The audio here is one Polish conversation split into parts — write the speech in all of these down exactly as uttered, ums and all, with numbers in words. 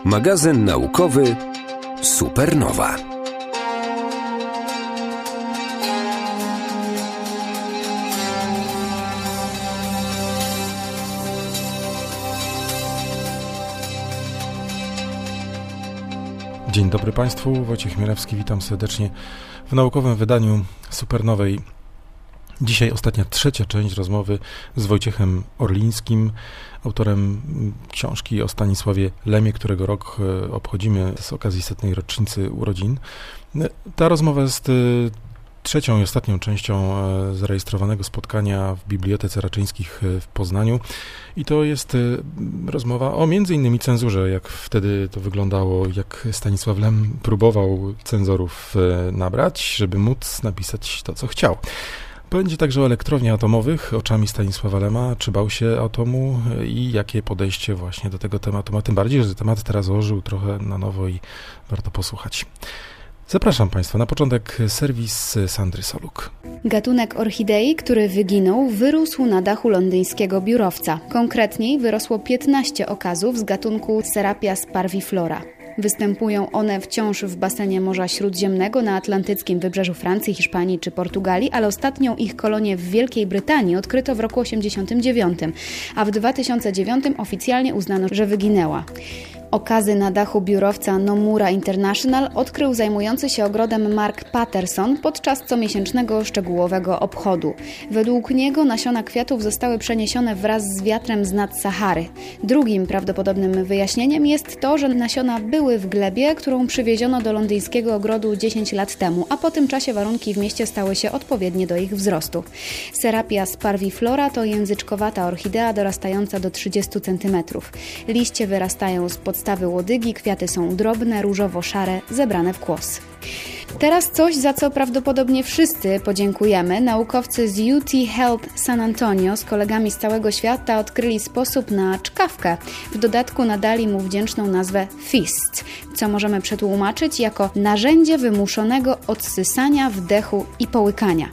Magazyn naukowy Supernowa. Dzień dobry Państwu, Wojciech Mielewski, witam serdecznie w naukowym wydaniu Supernowej. Dzisiaj ostatnia, trzecia część rozmowy z Wojciechem Orlińskim, autorem książki o Stanisławie Lemie, którego rok obchodzimy z okazji setnej rocznicy urodzin. Ta rozmowa jest trzecią i ostatnią częścią zarejestrowanego spotkania w Bibliotece Raczyńskich w Poznaniu i to jest rozmowa o między innymi cenzurze, jak wtedy to wyglądało, jak Stanisław Lem próbował cenzorów nabrać, żeby móc napisać to, co chciał. Będzie także o elektrowniach atomowych, oczami Stanisława Lema, czy bał się atomu i jakie podejście właśnie do tego tematu ma, tym bardziej, że temat teraz ożył trochę na nowo i warto posłuchać. Zapraszam Państwa. Na początek serwis Sandry Soluk. Gatunek orchidei, który wyginął, wyrósł na dachu londyńskiego biurowca. Konkretniej wyrosło piętnaście okazów z gatunku Serapias parviflora. Występują one wciąż w basenie Morza Śródziemnego na atlantyckim wybrzeżu Francji, Hiszpanii czy Portugalii, ale ostatnią ich kolonię w Wielkiej Brytanii odkryto w roku osiemdziesiątym dziewiątym, a w dwa tysiące dziewiątym oficjalnie uznano, że wyginęła. Okazy na dachu biurowca Nomura International odkrył zajmujący się ogrodem Mark Patterson podczas comiesięcznego szczegółowego obchodu. Według niego nasiona kwiatów zostały przeniesione wraz z wiatrem z nad Sahary. Drugim prawdopodobnym wyjaśnieniem jest to, że nasiona były w glebie, którą przywieziono do londyńskiego ogrodu dziesięć lat temu, a po tym czasie warunki w mieście stały się odpowiednie do ich wzrostu. Serapias parviflora to języczkowata orchidea dorastająca do trzydziestu centymetrów. Liście wyrastają z podstawy Podstawy łodygi, kwiaty są drobne, różowo-szare, zebrane w kłos. Teraz coś, za co prawdopodobnie wszyscy podziękujemy. Naukowcy z U T Health San Antonio z kolegami z całego świata odkryli sposób na czkawkę. W dodatku nadali mu wdzięczną nazwę fist, co możemy przetłumaczyć jako narzędzie wymuszonego odsysania, wdechu i połykania.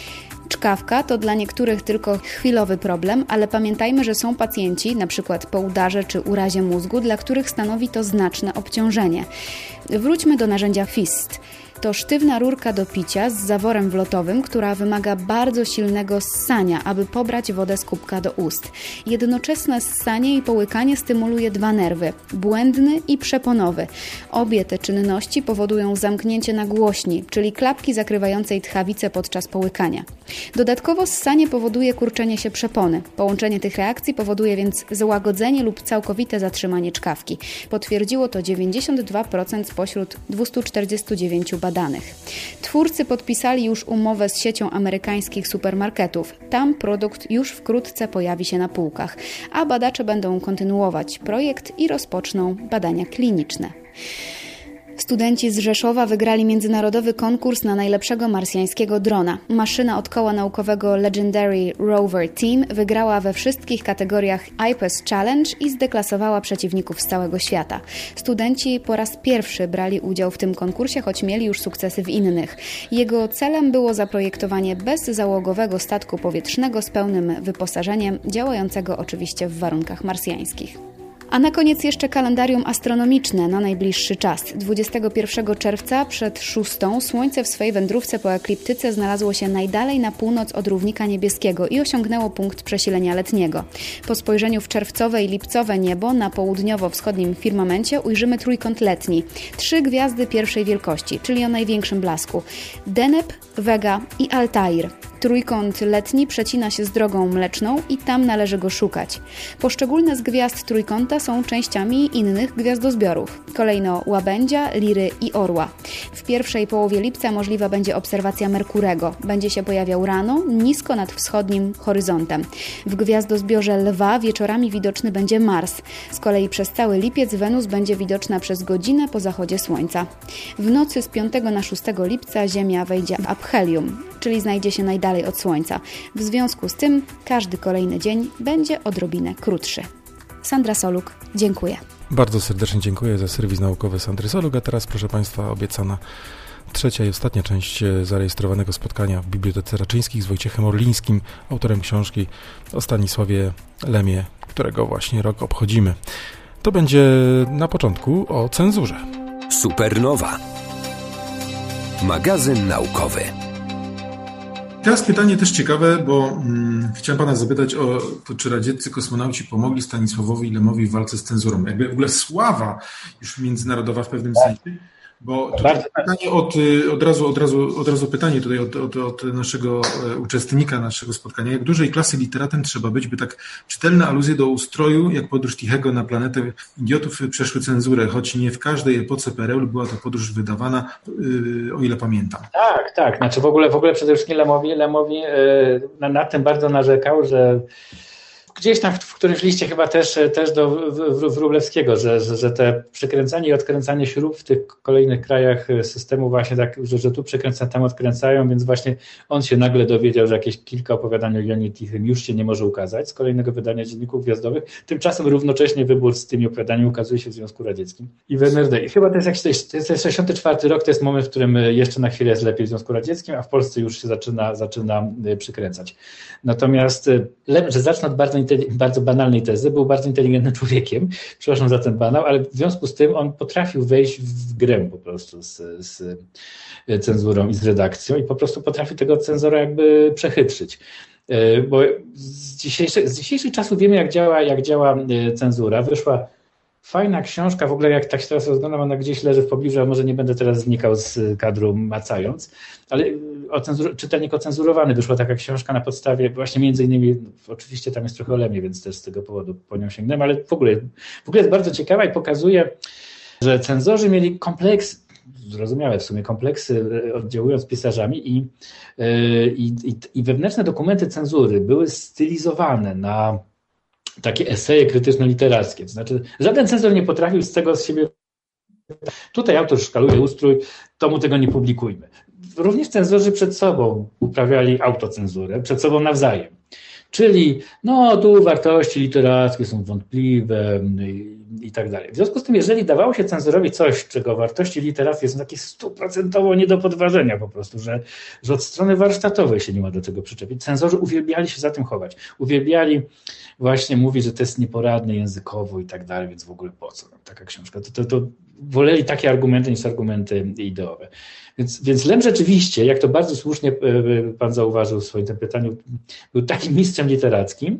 Czkawka to dla niektórych tylko chwilowy problem, ale pamiętajmy, że są pacjenci, np. po udarze czy urazie mózgu, dla których stanowi to znaczne obciążenie. Wróćmy do narzędzia fist. To sztywna rurka do picia z zaworem wlotowym, która wymaga bardzo silnego ssania, aby pobrać wodę z kubka do ust. Jednoczesne ssanie i połykanie stymuluje dwa nerwy, błędny i przeponowy. Obie te czynności powodują zamknięcie nagłośni, czyli klapki zakrywającej tchawicę podczas połykania. Dodatkowo ssanie powoduje kurczenie się przepony. Połączenie tych reakcji powoduje więc złagodzenie lub całkowite zatrzymanie czkawki. Potwierdziło to dziewięćdziesiąt dwa procent spośród dwieście czterdzieści dziewięć badanych. Twórcy podpisali już umowę z siecią amerykańskich supermarketów. Tam produkt już wkrótce pojawi się na półkach, a badacze będą kontynuować projekt i rozpoczną badania kliniczne. Studenci z Rzeszowa wygrali międzynarodowy konkurs na najlepszego marsjańskiego drona. Maszyna od koła naukowego Legendary Rover Team wygrała we wszystkich kategoriach I P E S Challenge i zdeklasowała przeciwników z całego świata. Studenci po raz pierwszy brali udział w tym konkursie, choć mieli już sukcesy w innych. Jego celem było zaprojektowanie bezzałogowego statku powietrznego z pełnym wyposażeniem, działającego oczywiście w warunkach marsjańskich. A na koniec jeszcze kalendarium astronomiczne na najbliższy czas. dwudziestego pierwszego czerwca przed szóstą Słońce w swej wędrówce po ekliptyce znalazło się najdalej na północ od równika niebieskiego i osiągnęło punkt przesilenia letniego. Po spojrzeniu w czerwcowe i lipcowe niebo na południowo-wschodnim firmamencie ujrzymy trójkąt letni. Trzy gwiazdy pierwszej wielkości, czyli o największym blasku. Deneb, Vega i Altair. Trójkąt letni przecina się z drogą mleczną i tam należy go szukać. Poszczególne z gwiazd trójkąta są częściami innych gwiazdozbiorów. Kolejno łabędzia, liry i orła. W pierwszej połowie lipca możliwa będzie obserwacja Merkurego. Będzie się pojawiał rano, nisko nad wschodnim horyzontem. W gwiazdozbiorze Lwa wieczorami widoczny będzie Mars. Z kolei przez cały lipiec Wenus będzie widoczna przez godzinę po zachodzie Słońca. W nocy z piątego na szóstego lipca Ziemia wejdzie w aphelium, czyli znajdzie się najdalej od Słońca. W związku z tym każdy kolejny dzień będzie odrobinę krótszy. Sandra Soluk, dziękuję. Bardzo serdecznie dziękuję za serwis naukowy Sandry Soluk, a teraz proszę Państwa obiecana trzecia i ostatnia część zarejestrowanego spotkania w Bibliotece Raczyńskich z Wojciechem Orlińskim, autorem książki o Stanisławie Lemie, którego właśnie rok obchodzimy. To będzie na początku o cenzurze. Supernowa. Magazyn naukowy. Teraz pytanie też ciekawe, bo hmm, chciałem pana zapytać o to, czy radzieccy kosmonauci pomogli Stanisławowi Lemowi w walce z cenzurą. Jakby w ogóle sława już międzynarodowa w pewnym sensie. Bo tutaj pytanie od, od, razu, od, razu, od razu pytanie tutaj od, od, od naszego uczestnika naszego spotkania. Jak dużej klasy literatem trzeba być, by tak czytelne aluzje do ustroju, jak podróż Tichego na planetę idiotów przeszły cenzurę, choć nie w każdej epoce P R L była to podróż wydawana, o ile pamiętam. Tak, tak. Znaczy w ogóle, w ogóle przede wszystkim Lemowi, Lemowi na, na tym bardzo narzekał, że gdzieś tam w którymś liście chyba też, też do Wróblewskiego, że, że, że te przykręcanie i odkręcanie śrub w tych kolejnych krajach systemu właśnie tak, że, że tu przekręcają, tam odkręcają, więc właśnie on się nagle dowiedział, że jakieś kilka opowiadań o Jonie Tichym już się nie może ukazać z kolejnego wydania Dzienników Gwiazdowych. Tymczasem równocześnie wybór z tymi opowiadaniami ukazuje się w Związku Radzieckim i w N R D. I chyba to jest jakiś to jest sześćdziesiąty czwarty rok, to jest moment, w którym jeszcze na chwilę jest lepiej w Związku Radzieckim, a w Polsce już się zaczyna, zaczyna przykręcać. Natomiast Lem, że zacznę od bardzo bardzo banalnej tezy, był bardzo inteligentnym człowiekiem, przepraszam za ten banał, ale w związku z tym on potrafił wejść w grę po prostu z, z cenzurą i z redakcją i po prostu potrafił tego cenzora jakby przechytrzyć. Bo z dzisiejszych, z dzisiejszych czasów wiemy, jak działa, jak działa cenzura. Wyszła fajna książka, w ogóle jak tak się teraz rozglądam, ona gdzieś leży w pobliżu, a może nie będę teraz znikał z kadru macając, ale o cenzur- czytelnik ocenzurowany, wyszła taka książka na podstawie, właśnie między innymi, oczywiście tam jest trochę o Lemie, więc też z tego powodu po nią sięgnąłem, ale w ogóle, w ogóle jest bardzo ciekawa i pokazuje, że cenzorzy mieli kompleks, zrozumiałe w sumie kompleksy, oddziałując pisarzami i, i, i, i wewnętrzne dokumenty cenzury były stylizowane na takie eseje krytyczno-literackie. To znaczy, żaden cenzor nie potrafił z tego z siebie. Tutaj autor szkaluje ustrój, to mu tego nie publikujmy. Również cenzorzy przed sobą uprawiali autocenzurę, przed sobą nawzajem. Czyli, no tu wartości literackie są wątpliwe i, i tak dalej. W związku z tym, jeżeli dawało się cenzorowi coś, czego wartości literackie są takie stuprocentowo nie do podważenia po prostu, że, że od strony warsztatowej się nie ma do tego przyczepić, cenzorzy uwielbiali się za tym chować. Uwielbiali właśnie mówić, że to jest nieporadne językowo i tak dalej, więc w ogóle po co nam taka książka? To, to, to woleli takie argumenty niż argumenty ideowe. Więc, więc Lem rzeczywiście, jak to bardzo słusznie pan zauważył w swoim tym pytaniu, był takim mistrzem literackim,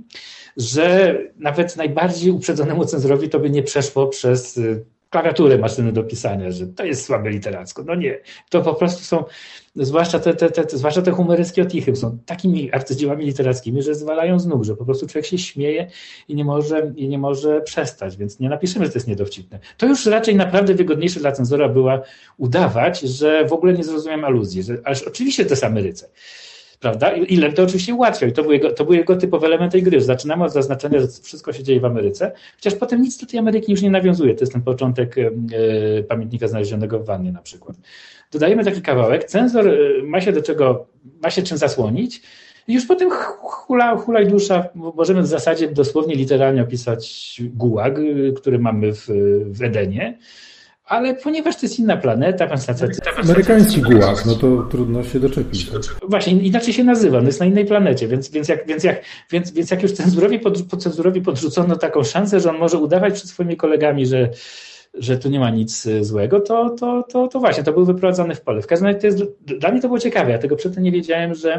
że nawet najbardziej uprzedzonemu cenzorowi to by nie przeszło przez klawiaturę maszyny do pisania, że to jest słabe literacko. No nie, to po prostu są, zwłaszcza te, te, te, zwłaszcza te humoryski o Tichym, są takimi arcydziełami literackimi, że zwalają z nóg, że po prostu człowiek się śmieje i nie może, i nie może przestać, więc nie napiszemy, że to jest niedowcipne. To już raczej naprawdę wygodniejsze dla cenzora była udawać, że w ogóle nie zrozumiem aluzji, że aż oczywiście to jest Ameryce. Prawda? I Lem to oczywiście ułatwiał i to był, jego, to był jego typowy element tej gry. Zaczynamy od zaznaczenia, że wszystko się dzieje w Ameryce, chociaż potem nic do tej Ameryki już nie nawiązuje. To jest ten początek e, pamiętnika znalezionego w wannie na przykład. Dodajemy taki kawałek, cenzor ma się do czego, ma się czym zasłonić i już potem hula, hulaj dusza, możemy w zasadzie dosłownie literalnie opisać gułag, który mamy w, w Edenie. Ale ponieważ to jest inna planeta, pan Stacy... Amerykański gułag, no to trudno się doczepić. Właśnie, inaczej się nazywa, no jest na innej planecie, więc, więc, jak, więc, jak, więc, więc jak już cenzurowi, pod, pod cenzurowi podrzucono taką szansę, że on może udawać przed swoimi kolegami, że, że tu nie ma nic złego, to, to, to, to właśnie, to był wyprowadzony w pole. W każdym razie to jest, dla mnie to było ciekawe, ja tego przedtem nie wiedziałem, że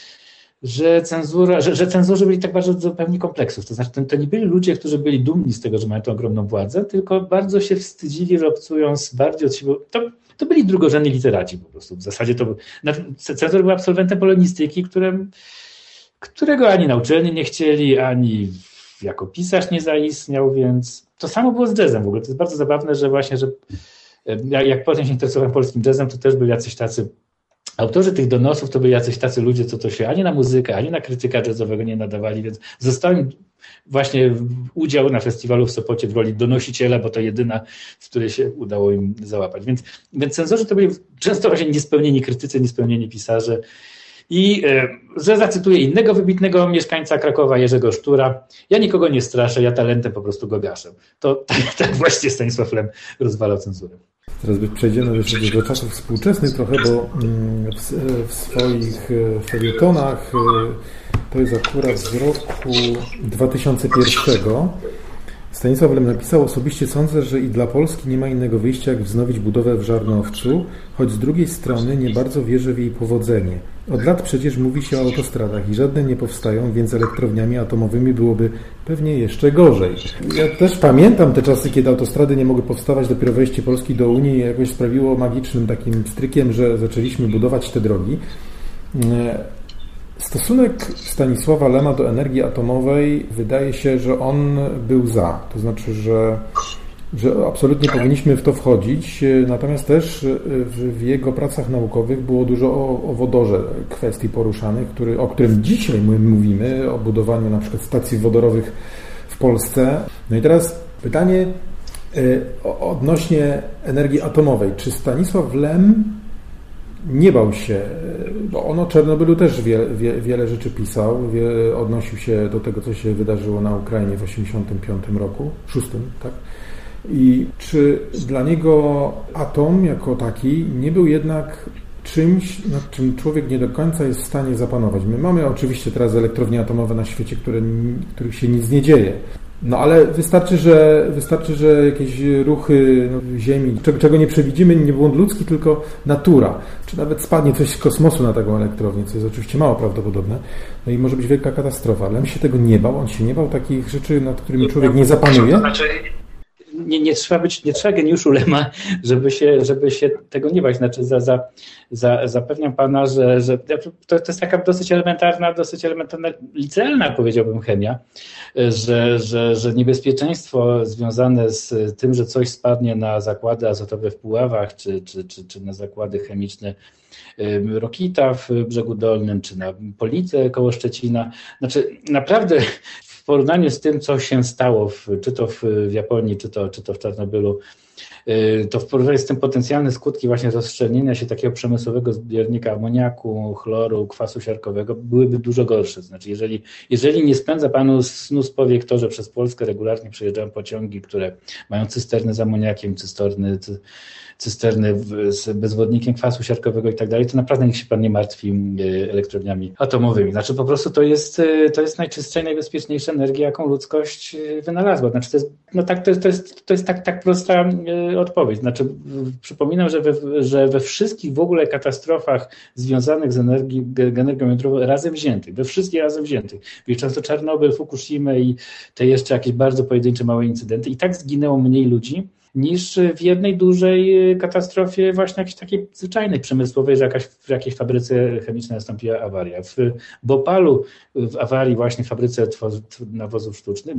że cenzura, że, że cenzorzy byli tak bardzo zupełnie kompleksów. To znaczy, to, to nie byli ludzie, którzy byli dumni z tego, że mają tę ogromną władzę, tylko bardzo się wstydzili, że obcując bardziej od siebie. To, to byli drugorzędni literaci po prostu. W zasadzie to cenzor był absolwentem polonistyki, którym, którego ani na uczelni nie chcieli, ani jako pisarz nie zaistniał, więc to samo było z jazzem w ogóle. To jest bardzo zabawne, że właśnie, że jak potem się interesowałem polskim jazzem, to też byli jacyś tacy autorzy tych donosów to byli jacyś tacy ludzie, co to się ani na muzykę, ani na krytyka jazzowego nie nadawali, więc został im właśnie udział na festiwalu w Sopocie w roli donosiciela, bo to jedyna, w której się udało im załapać. Więc, więc cenzorzy to byli często właśnie niespełnieni krytycy, niespełnieni pisarze. I że zacytuję innego wybitnego mieszkańca Krakowa, Jerzego Sztura, ja nikogo nie straszę, ja talentem po prostu go gaszę. To tak, tak właśnie Stanisław Lem rozwalał cenzurę. Teraz przejdziemy już do czasów współczesnych trochę, bo w, w swoich felietonach, to jest akurat z roku dwa tysiące pierwszego, Stanisław Lem napisał: osobiście sądzę, że i dla Polski nie ma innego wyjścia, jak wznowić budowę w Żarnowcu, choć z drugiej strony nie bardzo wierzę w jej powodzenie. Od lat przecież mówi się o autostradach i żadne nie powstają, więc elektrowniami atomowymi byłoby pewnie jeszcze gorzej. Ja też pamiętam te czasy, kiedy autostrady nie mogły powstawać, dopiero wejście Polski do Unii jakoś sprawiło magicznym takim strykiem, że zaczęliśmy budować te drogi. Stosunek Stanisława Lema do energii atomowej wydaje się, że on był za. To znaczy, że, że absolutnie powinniśmy w to wchodzić, natomiast też w, w jego pracach naukowych było dużo o, o wodorze kwestii poruszanych, który, o którym dzisiaj my mówimy, o budowaniu na przykład stacji wodorowych w Polsce. No i teraz pytanie odnośnie energii atomowej. Czy Stanisław Lem nie bał się, bo on o Czarnobylu też wie, wie, wiele rzeczy pisał, wie, odnosił się do tego, co się wydarzyło na Ukrainie w osiemdziesiątym piątym roku, szóstym, tak? I czy dla niego atom jako taki nie był jednak czymś, nad czym człowiek nie do końca jest w stanie zapanować? My mamy oczywiście teraz elektrownie atomowe na świecie, które, których się nic nie dzieje. No ale wystarczy, że wystarczy, że jakieś ruchy no, Ziemi, czego, czego nie przewidzimy, nie błąd ludzki, tylko natura. Czy nawet spadnie coś z kosmosu na taką elektrownię, co jest oczywiście mało prawdopodobne. No i może być wielka katastrofa. Lem się tego nie bał, on się nie bał takich rzeczy, nad którymi człowiek nie zapanuje. To znaczy, nie, nie trzeba być, nie trzeba geniuszu Lema, żeby się, żeby się tego nie bać. Znaczy za, za, za, zapewniam pana, że, że to, to jest taka dosyć elementarna, dosyć elementarna, licealna, powiedziałbym, chemia, że, że, że niebezpieczeństwo związane z tym, że coś spadnie na zakłady azotowe w Puławach, czy, czy, czy, czy na zakłady chemiczne Rokita w Brzegu Dolnym, czy na Police koło Szczecina, znaczy naprawdę w porównaniu z tym, co się stało, w, czy to w, w Japonii, czy to, czy to w Czarnobylu, to w porównaniu z tym potencjalne skutki właśnie rozszczelnienia się takiego przemysłowego zbiornika amoniaku, chloru, kwasu siarkowego byłyby dużo gorsze. Znaczy, jeżeli, jeżeli nie spędza panu snu z powiek to, że przez Polskę regularnie przejeżdżają pociągi, które mają cysterny z amoniakiem, cysterny, cysterny z bezwodnikiem kwasu siarkowego i tak dalej, to naprawdę niech się pan nie martwi elektrowniami atomowymi. Znaczy po prostu to jest, to jest najczystsza i najbezpieczniejsza energia, jaką ludzkość wynalazła. Znaczy to jest, no tak, to jest, to jest, to jest tak, tak prosta odpowiedź. Znaczy przypominam, że we, że we wszystkich w ogóle katastrofach związanych z energii, energią jądrową razem wziętych, we wszystkich razem wziętych, wliczając to Czarnobyl, Fukushimę i te jeszcze jakieś bardzo pojedyncze małe incydenty, i tak zginęło mniej ludzi niż w jednej dużej katastrofie właśnie jakiejś takiej zwyczajnej, przemysłowej, że jakaś, w jakiejś fabryce chemicznej nastąpiła awaria. W Bopalu, w awarii właśnie w fabryce nawozów sztucznych,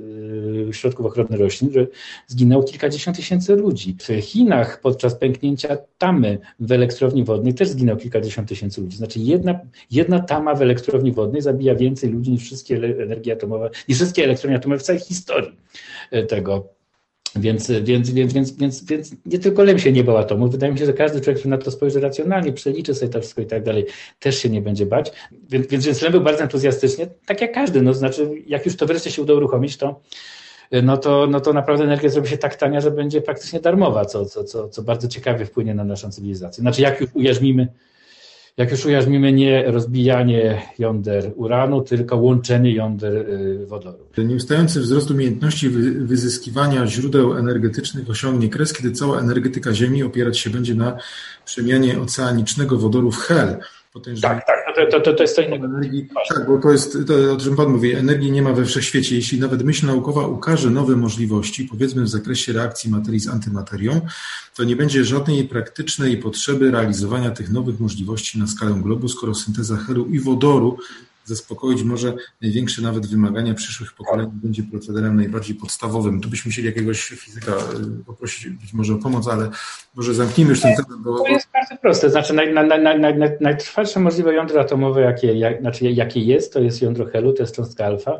środków ochrony roślin, że zginęło kilkadziesiąt tysięcy ludzi. W Chinach podczas pęknięcia tamy w elektrowni wodnej też zginęło kilkadziesiąt tysięcy ludzi. Znaczy jedna, jedna tama w elektrowni wodnej zabija więcej ludzi niż wszystkie energie atomowe, niż wszystkie elektrownie atomowe w całej historii tego. Więc, więc, więc, więc, więc, więc nie tylko Lem się nie bał atomu. Wydaje mi się, że każdy człowiek, który na to spojrzy racjonalnie, przeliczy sobie to wszystko i tak dalej, też się nie będzie bać. Więc, więc, więc Lem był bardzo entuzjastycznie, tak jak każdy. No, znaczy, jak już to wreszcie się uda uruchomić, to, no to, no to naprawdę energia zrobi się tak tania, że będzie praktycznie darmowa, co, co, co, co bardzo ciekawie wpłynie na naszą cywilizację. Znaczy, jak już ujarzmimy Jak już ujarzmimy nie rozbijanie jąder uranu, tylko łączenie jąder wodoru. Nieustający wzrost umiejętności wyzyskiwania źródeł energetycznych osiągnie kres, kiedy cała energetyka Ziemi opierać się będzie na przemianie oceanicznego wodoru w hel. Tak, tak, to, to, to jest co innego. Energii, tak, bo to jest, to, o czym Pan mówi, energii nie ma we wszechświecie. Jeśli nawet myśl naukowa ukaże nowe możliwości, powiedzmy w zakresie reakcji materii z antymaterią, to nie będzie żadnej praktycznej potrzeby realizowania tych nowych możliwości na skalę globu, skoro synteza helu i wodoru zaspokoić może największe nawet wymagania przyszłych pokoleń, będzie procederem najbardziej podstawowym. Tu byśmy musieli jakiegoś fizyka poprosić być może o pomoc, ale może zamknijmy już ten temat. Bo... To jest bardzo proste. Znaczy naj, naj, naj, naj, naj, najtrwalsze możliwe jądro atomowe, jakie, jak, znaczy, jakie jest, to jest jądro helu, to jest cząstka alfa.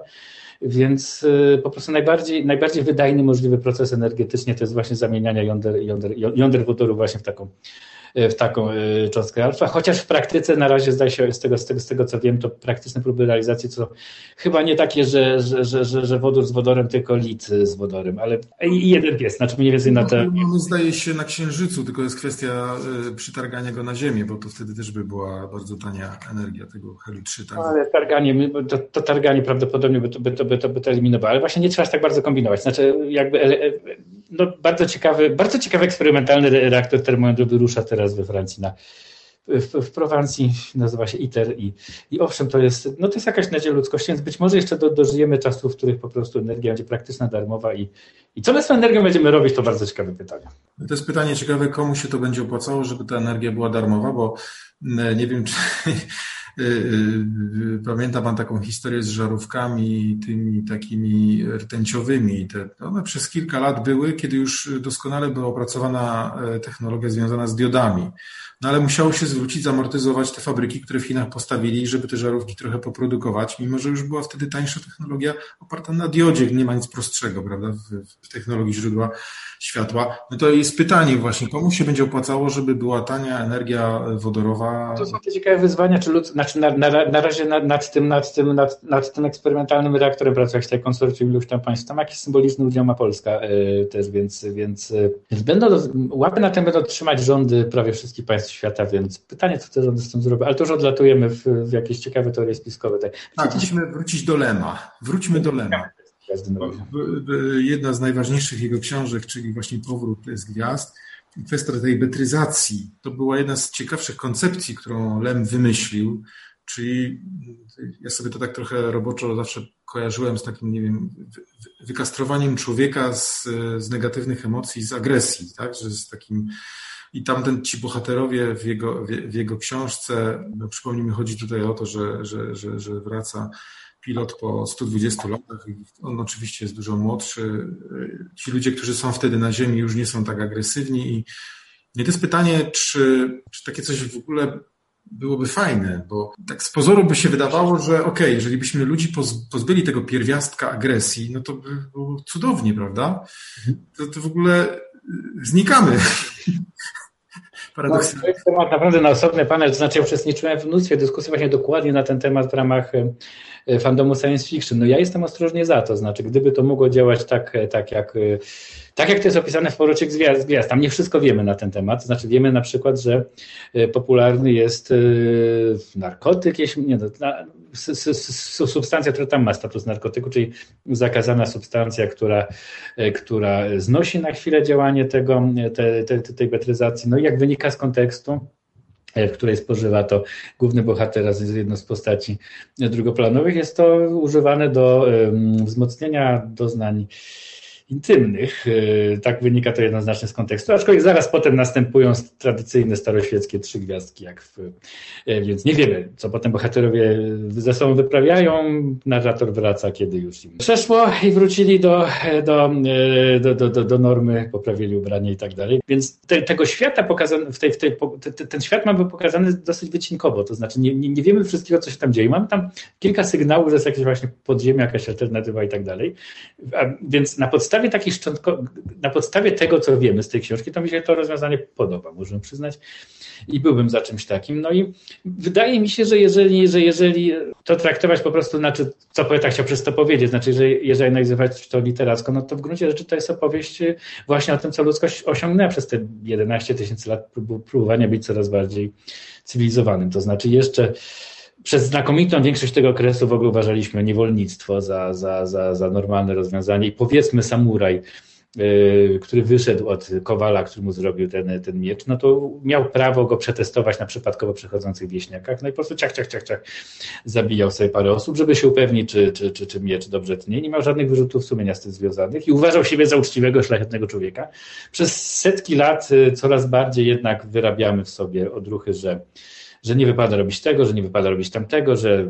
Więc y, po prostu najbardziej, najbardziej wydajny możliwy proces energetycznie to jest właśnie zamieniania jąder, jąder, jąder wodoru właśnie w taką w taką cząstkę alfa, chociaż w praktyce na razie zdaje się, z tego, z tego, z tego co wiem, to praktyczne próby realizacji to chyba nie takie, że, że, że, że, że wodór z wodorem, tylko lit z wodorem, ale i jeden pies, znaczy mniej więcej na te... No, zdaje się na Księżycu, tylko jest kwestia y, przytargania go na Ziemię, bo to wtedy też by była bardzo tania energia tego helium trzy. Tak? Ale targanie, to, to targanie prawdopodobnie by to, by, to, by, to, by to eliminowało, ale właśnie nie trzeba aż tak bardzo kombinować, znaczy jakby no, bardzo ciekawy, bardzo ciekawy eksperymentalny reaktor termojądrowy rusza teraz we Francji na W, w Prowansji, nazywa się ITER i, i owszem, to jest, no to jest jakaś nadzieja ludzkości, więc być może jeszcze do, dożyjemy czasów, w których po prostu energia będzie praktyczna, darmowa i, i co my z tą energią będziemy robić, to bardzo ciekawe pytanie. To jest pytanie ciekawe, komu się to będzie opłacało, żeby ta energia była darmowa, bo nie wiem, czy pamięta pan taką historię z żarówkami tymi takimi rtęciowymi. Te, one przez kilka lat były, kiedy już doskonale była opracowana technologia związana z diodami. No ale musiało się zwrócić, zamortyzować te fabryki, które w Chinach postawili, żeby te żarówki trochę poprodukować, mimo że już była wtedy tańsza technologia oparta na diodzie, nie ma nic prostszego, prawda, w, w technologii źródła światła. No to jest pytanie właśnie, komu się będzie opłacało, żeby była tania energia wodorowa? To są te ciekawe wyzwania, czy lud, znaczy na, na, na razie nad, nad, tym, nad, tym, nad, nad tym eksperymentalnym reaktorem pracuje tutaj konsorcjum iluś tam państw, tam jakiś symboliczny udział ma Polska y, też, więc, więc, y, więc będą, łapy na tym będą trzymać rządy prawie wszystkich państw świata, więc pytanie, co te rządy z tym zrobią, ale to już odlatujemy w, w jakieś ciekawe teorie spiskowe. Tak, tak musimy wrócić do Lema. Wróćmy do Lema. Jedna z najważniejszych jego książek, czyli właśnie Powrót z gwiazd, kwestia tej betryzacji, to była jedna z ciekawszych koncepcji, którą Lem wymyślił, czyli ja sobie to tak trochę roboczo zawsze kojarzyłem z takim, nie wiem, wykastrowaniem człowieka z, z negatywnych emocji, z agresji, tak, że z takim. I tamten ci bohaterowie w jego, w jego książce, no przypomnijmy, chodzi tutaj o to, że, że, że, że wraca pilot po stu dwudziestu latach. On oczywiście jest dużo młodszy. Ci ludzie, którzy są wtedy na ziemi, już nie są tak agresywni. I, i to jest pytanie, czy, czy takie coś w ogóle byłoby fajne, bo tak z pozoru by się wydawało, że okej, okay, jeżeli byśmy ludzi pozbyli tego pierwiastka agresji, no to by było cudownie, prawda? To, to w ogóle znikamy. No, to jest temat naprawdę na osobny panel, to znaczy ja uczestniczyłem w mnóstwie dyskusji właśnie dokładnie na ten temat w ramach fandomu science fiction. No ja jestem ostrożnie za to, znaczy gdyby to mogło działać tak, tak jak tak jak to jest opisane w Powrocie z gwiazd, tam nie wszystko wiemy na ten temat, to znaczy wiemy na przykład, że popularny jest narkotyk, jeśli nie, no, substancja, która tam ma status narkotyku, czyli zakazana substancja, która, która znosi na chwilę działanie tego, te, te, tej betryzacji. No i jak wynika z kontekstu, w której spożywa to główny bohater z jedną z postaci drugoplanowych, jest to używane do wzmocnienia doznań intymnych. Tak wynika to jednoznacznie z kontekstu, aczkolwiek zaraz potem następują tradycyjne staroświeckie trzy gwiazdki, jak w, więc nie wiemy, co potem bohaterowie ze sobą wyprawiają. Narrator wraca, kiedy już im przeszło i wrócili do, do, do, do, do, do normy, poprawili ubranie i tak dalej. Więc te, tego świata pokazane, w tej, w tej, te, ten świat mamy pokazany dosyć wycinkowo, to znaczy nie, nie, nie wiemy wszystkiego, co się tam dzieje. Mamy tam kilka sygnałów, że jest jakieś właśnie podziemie, jakaś alternatywa i tak dalej. A, więc na podstawie Takich szczątko, na podstawie tego, co wiemy z tej książki, to mi się to rozwiązanie podoba, muszę przyznać, i byłbym za czymś takim. No i wydaje mi się, że jeżeli, że jeżeli to traktować po prostu, znaczy, co poeta chciał przez to powiedzieć, znaczy, że jeżeli analizować to literacko, no to w gruncie rzeczy to jest opowieść właśnie o tym, co ludzkość osiągnęła przez te jedenaście tysięcy lat próbowania być coraz bardziej cywilizowanym. To znaczy jeszcze przez znakomitą większość tego okresu w ogóle uważaliśmy niewolnictwo za, za, za, za normalne rozwiązanie i powiedzmy samuraj, yy, który wyszedł od kowala, który mu zrobił ten, ten miecz, no to miał prawo go przetestować na przypadkowo przechodzących wieśniakach, no i po prostu ciach, ciach, ciach, ciach zabijał sobie parę osób, żeby się upewnić, czy, czy, czy, czy miecz dobrze tnie. Nie miał żadnych wyrzutów sumienia z tym związanych i uważał siebie za uczciwego, szlachetnego człowieka. Przez setki lat coraz bardziej jednak wyrabiamy w sobie odruchy, że że nie wypada robić tego, że nie wypada robić tamtego, że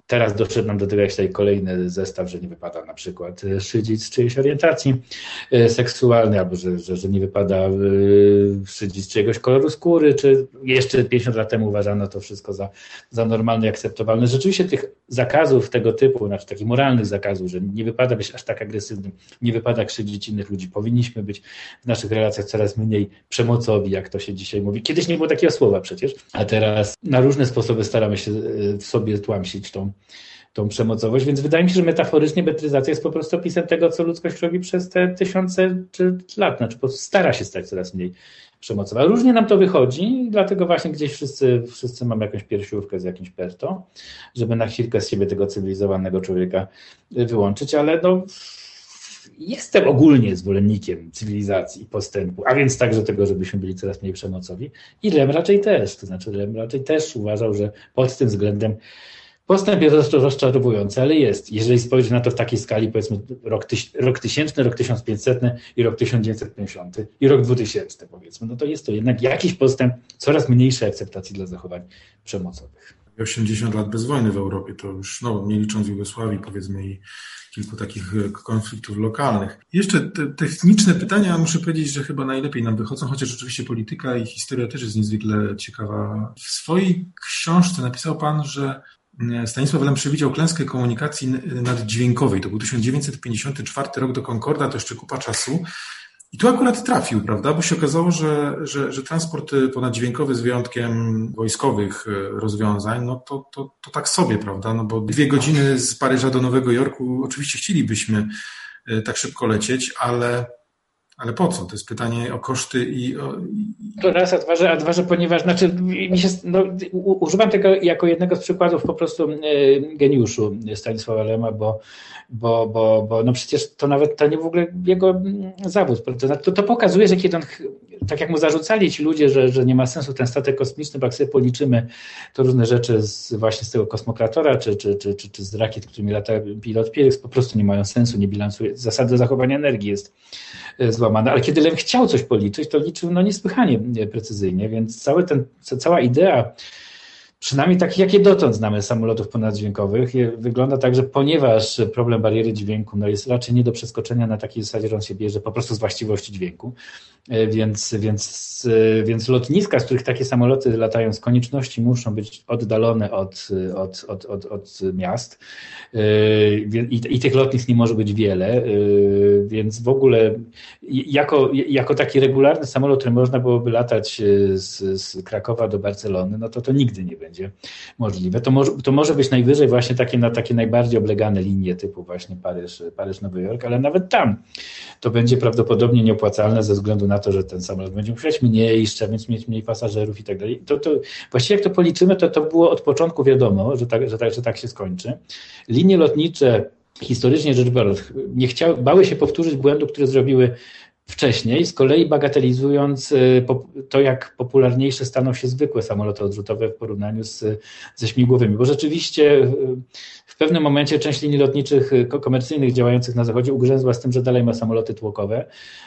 Teraz doszedł nam do tego jakiś tutaj kolejny zestaw, że nie wypada na przykład szydzić z czyjejś orientacji seksualnej, albo że, że, że nie wypada szydzić z czyjegoś koloru skóry, czy jeszcze pięćdziesiąt lat temu uważano to wszystko za, za normalne i akceptowalne. Rzeczywiście tych zakazów tego typu, znaczy takich moralnych zakazów, że nie wypada być aż tak agresywnym, nie wypada krzywdzić innych ludzi, powinniśmy być w naszych relacjach coraz mniej przemocowi, jak to się dzisiaj mówi. Kiedyś nie było takiego słowa przecież, a teraz na różne sposoby staramy się w sobie tłamsić tą tą przemocowość, więc wydaje mi się, że metaforycznie betryzacja jest po prostu opisem tego, co ludzkość robi przez te tysiące czy lat, znaczy po prostu stara się stać coraz mniej przemocowa. Różnie nam to wychodzi, dlatego właśnie gdzieś wszyscy, wszyscy mamy jakąś piersiówkę z jakimś perto, żeby na chwilkę z siebie tego cywilizowanego człowieka wyłączyć, ale no jestem ogólnie zwolennikiem cywilizacji i postępu, a więc także tego, żebyśmy byli coraz mniej przemocowi i Lem raczej też, to znaczy Lem raczej też uważał, że pod tym względem postęp jest rozczarowujący, ale jest. Jeżeli spojrzy na to w takiej skali, powiedzmy rok, tyś, rok tysięczny, rok tysiąc pięćsetny i rok tysiąc dziewięćset pięćdziesiąty i rok dwutysięczny, powiedzmy, no to jest to jednak jakiś postęp coraz mniejszej akceptacji dla zachowań przemocowych. osiemdziesiąt lat bez wojny w Europie, to już, no nie licząc Jugosławii, powiedzmy, i kilku takich konfliktów lokalnych. Jeszcze te techniczne pytania, muszę powiedzieć, że chyba najlepiej nam wychodzą, chociaż oczywiście polityka i historia też jest niezwykle ciekawa. W swojej książce napisał pan, że Stanisław Lem przewidział klęskę komunikacji naddźwiękowej. To był tysiąc dziewięćset pięćdziesiąty czwarty rok do Concorda, to jeszcze kupa czasu. I tu akurat trafił, prawda? Bo się okazało, że, że, że transport ponaddźwiękowy z wyjątkiem wojskowych rozwiązań, no to, to, to tak sobie, prawda? No bo dwie godziny z Paryża do Nowego Jorku, oczywiście chcielibyśmy tak szybko lecieć, ale... Ale po co? To jest pytanie o koszty i... O, i... To raz, a dwa, że, a dwa, że ponieważ znaczy, mi się, no, używam tego jako jednego z przykładów po prostu geniuszu Stanisława Lema, bo, bo, bo, bo no przecież to nawet to nie w ogóle jego zawód. To, to pokazuje, że kiedy on, tak jak mu zarzucali ci ludzie, że, że nie ma sensu ten statek kosmiczny, bo jak sobie policzymy to różne rzeczy z, właśnie z tego kosmokratora, czy, czy, czy, czy, czy z rakiet, którymi lata pilot Pieris, po prostu nie mają sensu, nie bilansuje. Zasady zachowania energii jest złamane, ale kiedy Lem chciał coś policzyć, to liczył no niesłychanie precyzyjnie, więc cały ten, cała idea, przynajmniej takich, jakie dotąd znamy samolotów ponaddźwiękowych, wygląda tak, że ponieważ problem bariery dźwięku no jest raczej nie do przeskoczenia na takiej zasadzie, że on się bierze po prostu z właściwości dźwięku, więc, więc, więc lotniska, z których takie samoloty latają z konieczności muszą być oddalone od, od, od, od, od miast i, i tych lotnisk nie może być wiele, więc w ogóle jako, jako taki regularny samolot, który można byłoby latać z, z Krakowa do Barcelony, no to to nigdy nie będzie możliwe. To może, to może być najwyżej właśnie takie, na takie najbardziej oblegane linie typu właśnie Paryż, Paryż, Nowy Jork, ale nawet tam to będzie prawdopodobnie nieopłacalne ze względu na to, że ten samolot będzie musiał być mniejszy, więc mieć mniej pasażerów i tak dalej. To, to właściwie jak to policzymy, to to było od początku wiadomo, że tak, że tak, że tak się skończy. Linie lotnicze historycznie rzecz biorąc nie chciały, bały się powtórzyć błędu, które zrobiły wcześniej, z kolei bagatelizując to, jak popularniejsze staną się zwykłe samoloty odrzutowe w porównaniu z, ze śmigłowymi, bo rzeczywiście w pewnym momencie część linii lotniczych komercyjnych działających na zachodzie ugrzęzła z tym, że dalej ma samoloty tłokowe,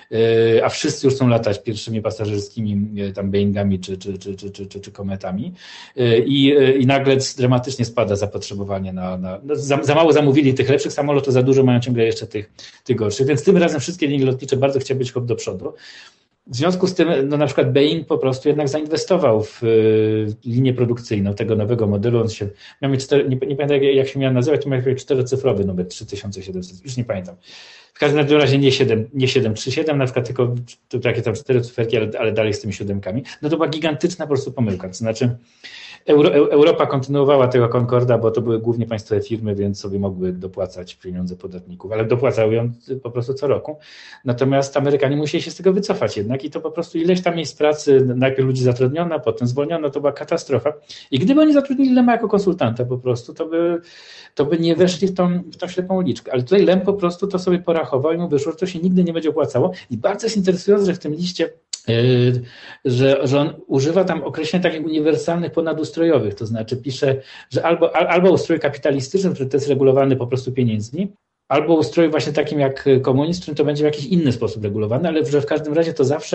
a wszyscy już chcą latać pierwszymi pasażerskimi tam Boeingami czy, czy, czy, czy, czy, czy, czy kometami i, i nagle dramatycznie spada zapotrzebowanie na... na no za, za mało zamówili tych lepszych samolotów, za dużo mają ciągle jeszcze tych, tych gorszych, więc tym razem wszystkie linie lotnicze bardzo chciały być hop do przodu. W związku z tym, no na przykład Boeing po prostu jednak zainwestował w y, linię produkcyjną tego nowego modelu. On się miał mieć cztery, nie, nie pamiętam jak się miał nazywać, to miał mieć czterocyfrowy numer trzy tysiące siedemset, już nie pamiętam. W każdym razie nie siedem, nie siedem trzy siedem, na przykład tylko to, takie tam cztery cyferki, ale, ale dalej z tymi siódemkami. No to była gigantyczna po prostu pomyłka. To znaczy Euro, Europa kontynuowała tego Concorda, bo to były głównie państwowe firmy, więc sobie mogły dopłacać pieniądze podatników, ale dopłacały ją po prostu co roku. Natomiast Amerykanie musieli się z tego wycofać jednak i to po prostu ileś tam miejsc pracy, najpierw ludzi zatrudniono, potem zwolniono, to była katastrofa. I gdyby oni zatrudnili Lema jako konsultanta po prostu, to by, to by nie weszli w tą, w tą ślepą uliczkę. Ale tutaj Lem po prostu to sobie porachował i mu wyszło, że to się nigdy nie będzie opłacało. I bardzo jest interesujące, że w tym liście Yy, że, że on używa tam określeń takich uniwersalnych ponadustrojowych, to znaczy pisze, że albo, al, albo ustrój kapitalistyczny, który to jest regulowany po prostu pieniędzmi, albo ustrój właśnie takim jak komunizm, który to będzie w jakiś inny sposób regulowany, ale że w każdym razie to zawsze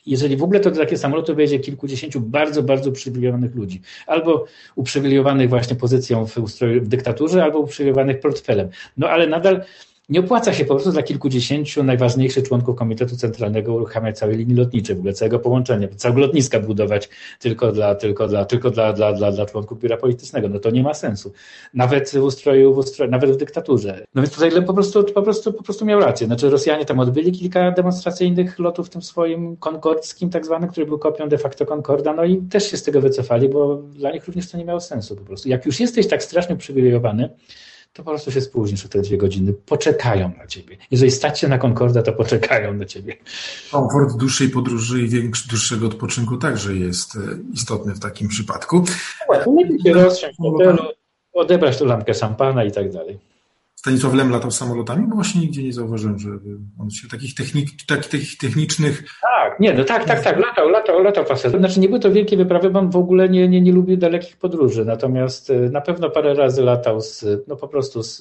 Jeżeli w ogóle to do takie samoloty wejdzie kilkudziesięciu bardzo, bardzo uprzywilejowanych ludzi. Albo uprzywilejowanych właśnie pozycją w ustroju w dyktaturze, albo uprzywilejowanych portfelem. No ale nadal nie opłaca się po prostu dla kilkudziesięciu najważniejszych członków Komitetu Centralnego uruchamiać całej linii lotniczej, w ogóle całego połączenia, całego lotniska budować tylko dla, tylko dla, tylko dla, dla, dla, dla członków biura politycznego. No to nie ma sensu. Nawet w ustroju, w ustroju, nawet w dyktaturze. No więc tutaj po prostu, po prostu, po prostu miał rację. Znaczy Rosjanie tam odbyli kilka demonstracyjnych lotów w tym swoim konkordskim tak zwanym, który był kopią de facto Concorda, no i też się z tego wycofali, bo dla nich również to nie miało sensu po prostu. Jak już jesteś tak strasznie uprzywilejowany, to po prostu się spóźnisz o te dwie godziny. Poczekają na ciebie. Jeżeli stać się na Concorda, to poczekają na ciebie. Komfort dłuższej podróży i większy, dłuższego odpoczynku także jest istotny w takim przypadku. No, lepiej się rozsiąść w hotelu, odebrać tu lampkę szampana i tak dalej. Stanisław Lem latał samolotami, bo właśnie nigdzie nie zauważyłem, że on się takich, technik, takich, takich technicznych... Tak, nie, no tak, tak, tak, latał, latał, latał pasażer. Znaczy nie były to wielkie wyprawy, bo on w ogóle nie, nie, nie lubił dalekich podróży, natomiast na pewno parę razy latał z, no po prostu z,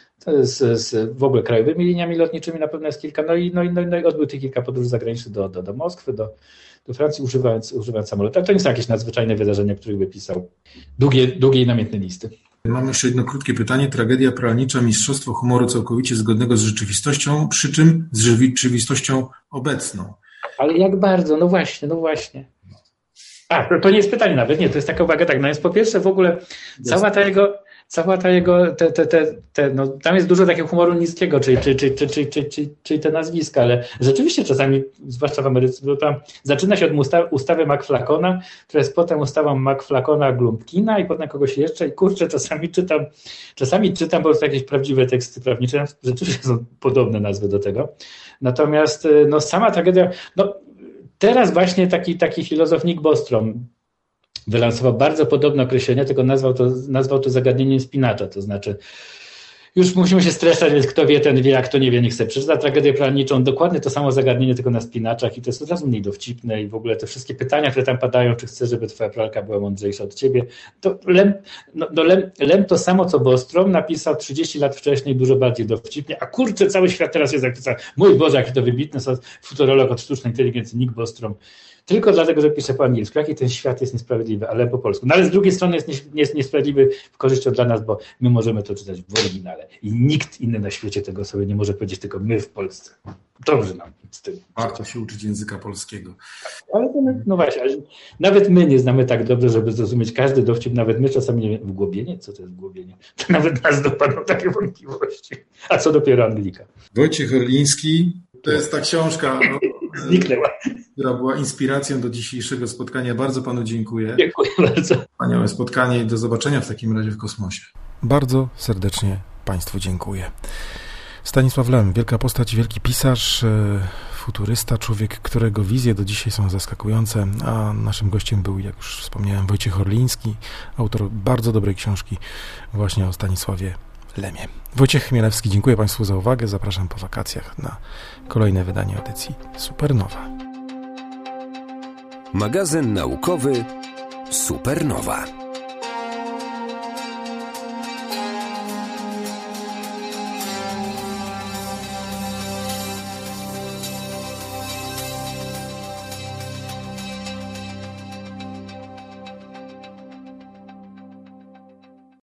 z, z w ogóle krajowymi liniami lotniczymi, na pewno jest kilka, no i, no i, no i odbył tych kilka podróży zagranicznych do, do, do Moskwy, do, do Francji, używając, używając samolotu. To nie są jakieś nadzwyczajne wydarzenia, których by pisał długie, długie i namiętne listy. Mam jeszcze jedno krótkie pytanie. Tragedia pralnicza, mistrzostwo humoru całkowicie zgodnego z rzeczywistością, przy czym z rzeczywistością obecną. Ale jak bardzo? No właśnie, no właśnie. A, to, to nie jest pytanie nawet, nie, to jest taka uwaga, tak, no jest po pierwsze w ogóle cała ta jego, cała ta jego, te, te, te, te, no, tam jest dużo takiego humoru niskiego, czyli, czyli, czyli, czyli, czyli, czyli, czyli te nazwiska, ale rzeczywiście czasami, zwłaszcza w Ameryce, bo tam zaczyna się od usta- ustawy McFlacona, która jest potem ustawą McFlacona-Glumpkina i potem kogoś jeszcze i kurczę, czasami czytam, czasami czytam po prostu jakieś prawdziwe teksty prawnicze, rzeczywiście są podobne nazwy do tego. Natomiast no, sama tragedia, no teraz właśnie taki, taki filozof Nick Bostrom wylansował bardzo podobne określenie, tylko nazwał to, nazwał to zagadnieniem spinacza, to znaczy już musimy się streszczać, więc kto wie, ten wie, jak kto nie wie, niech sobie przeczyta tragedię pralniczą, dokładnie to samo zagadnienie, tylko na spinaczach i to jest od razu mniej dowcipne i w ogóle te wszystkie pytania, które tam padają, czy chcesz, żeby twoja pralka była mądrzejsza od ciebie, to Lem, no, no Lem, Lem to samo, co Bostrom napisał trzydzieści lat wcześniej, dużo bardziej dowcipnie, a kurczę, cały świat teraz jest jak pisał, mój Boże, jaki to wybitny futurolog od sztucznej inteligencji, Nick Bostrom, tylko dlatego, że pisze po angielsku, jaki ten świat jest niesprawiedliwy, ale po polsku. No ale z drugiej strony jest, nie, jest niesprawiedliwy w korzyść dla nas, bo my możemy to czytać w oryginale i nikt inny na świecie tego sobie nie może powiedzieć, tylko my w Polsce. Dobrze nam z tym. Warto się uczyć języka polskiego. Ale to, no właśnie, ale nawet my nie znamy tak dobrze, żeby zrozumieć każdy dowcip, nawet my czasami nie wiemy, wgłobienie? Co to jest wgłobienie? To nawet nas dopadną takie wątpliwości. A co dopiero Anglika. Wojciech Orliński, to jest ta książka... Zniknęła. Która była inspiracją do dzisiejszego spotkania. Bardzo panu dziękuję. Dziękuję bardzo. Wspaniałe spotkanie i do zobaczenia w takim razie w kosmosie. Bardzo serdecznie państwu dziękuję. Stanisław Lem, wielka postać, wielki pisarz, futurysta, człowiek, którego wizje do dzisiaj są zaskakujące, a naszym gościem był, jak już wspomniałem, Wojciech Orliński, autor bardzo dobrej książki właśnie o Stanisławie Lemie. Wojciech Chmielewski, dziękuję państwu za uwagę. Zapraszam po wakacjach na kolejne wydanie audycji Supernowa. Magazyn naukowy Supernowa.